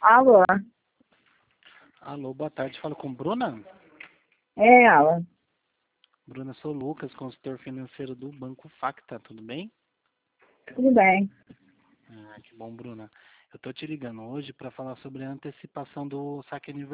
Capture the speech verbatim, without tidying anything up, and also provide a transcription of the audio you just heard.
Alô? Alô, boa tarde. Falo com Bruna? É ela. Bruna, sou o Lucas, consultor financeiro do Banco Facta, tudo bem? Tudo bem. Ah, que bom, Bruna. Eu tô te ligando hoje para falar sobre a antecipação do saque aniversário.